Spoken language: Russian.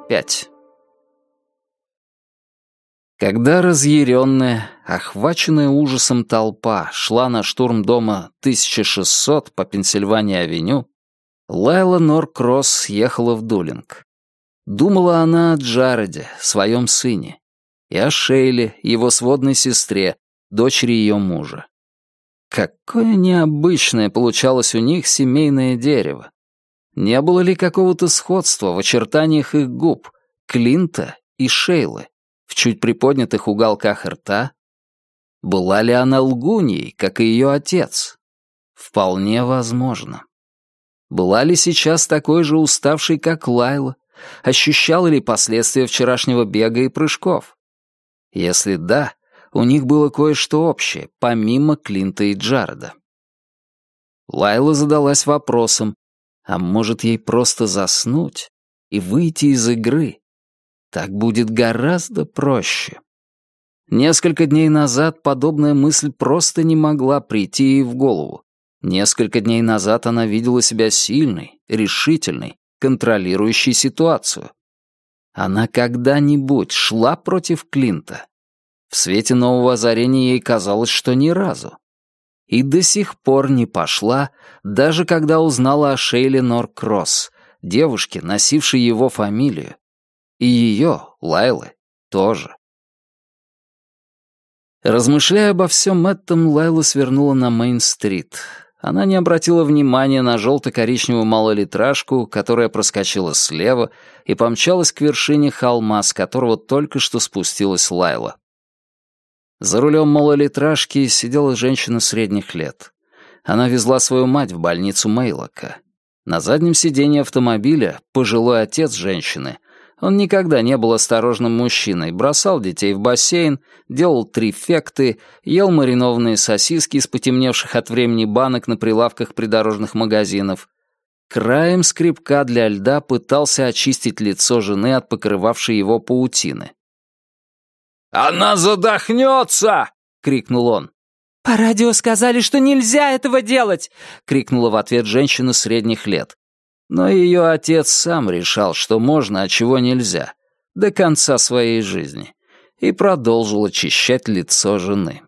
5. Когда разъяренная, охваченная ужасом толпа шла на штурм дома 1600 по Пенсильвания-авеню, Лайла Норкросс ехала в Дулинг. Думала она о Джареде, своем сыне, и о Шейле, его сводной сестре, дочери ее мужа. Какое необычное получалось у них семейное дерево. Не было ли какого-то сходства в очертаниях их губ, Клинта и Шейлы, в чуть приподнятых уголках рта? Была ли она лгуньей, как и ее отец? Вполне возможно. Была ли сейчас такой же уставшей, как Лайла? Ощущала ли последствия вчерашнего бега и прыжков? Если да, у них было кое-что общее, помимо Клинта и Джареда. Лайла задалась вопросом, а может ей просто заснуть и выйти из игры? Так будет гораздо проще. Несколько дней назад подобная мысль просто не могла прийти ей в голову. Несколько дней назад она видела себя сильной, решительной, контролирующей ситуацию. Она когда-нибудь шла против Клинта? В свете нового озарения ей казалось, что ни разу. И до сих пор не пошла, даже когда узнала о Шейле Норкросс, девушке, носившей его фамилию. И ее, Лайлы, тоже. Размышляя обо всем этом, Лайла свернула на Мейн-стрит. Она не обратила внимания на желто-коричневую малолитражку, которая проскочила слева и помчалась к вершине холма, с которого только что спустилась Лайла. За рулем малолитражки сидела женщина средних лет. Она везла свою мать в больницу Мейлока. На заднем сиденье автомобиля пожилой отец женщины. Он никогда не был осторожным мужчиной, бросал детей в бассейн, делал трифекты, ел маринованные сосиски из потемневших от времени банок на прилавках придорожных магазинов. Краем скребка для льда пытался очистить лицо жены от покрывавшей его паутины. «Она задохнется!» — крикнул он. «По радио сказали, что нельзя этого делать!» — крикнула в ответ женщина средних лет. Но ее отец сам решал, что можно, а чего нельзя, до конца своей жизни, и продолжил очищать лицо жены.